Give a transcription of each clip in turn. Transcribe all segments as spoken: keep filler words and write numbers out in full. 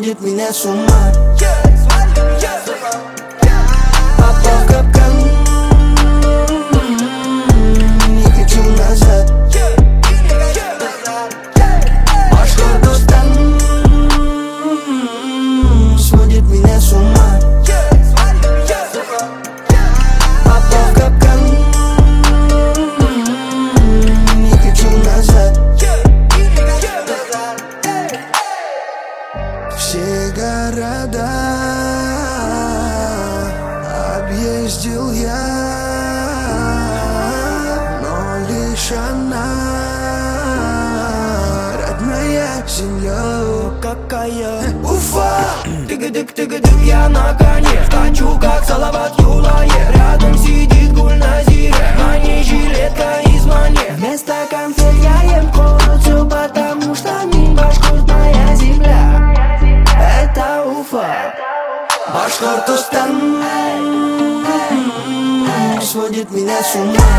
сводит меня с ума. Попал в капкан, не хочу назад. Башкортостан сводит меня с ума. Попал в капкан, не хочу назад. Все города объездил я, но лишь она родная земля. Какая Уфа! Тыгадык-тыгадык, я на коне. Хочу как Салават Юлаев. Рядом сидит Гульназир, на ней жилетка из Мане. Вместо конфет я ем курицу, потому что мин башкурт моя земля. Это Уфа. Башкортостан сводит меня с ума.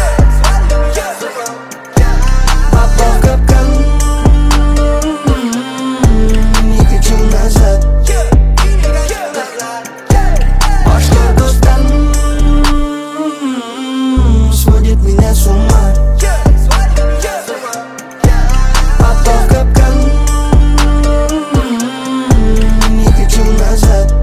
Попал в капкан, не хочу назад. Башкортостан сводит меня с ума. Попал в капкан, не хочу назад.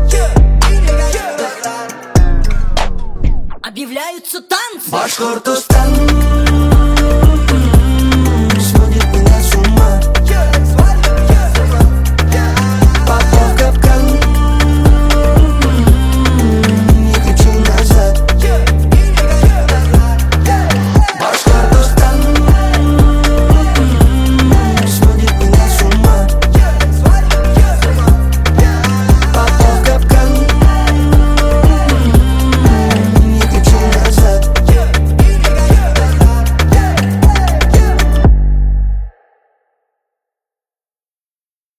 Объявляются танцы. Башкортостан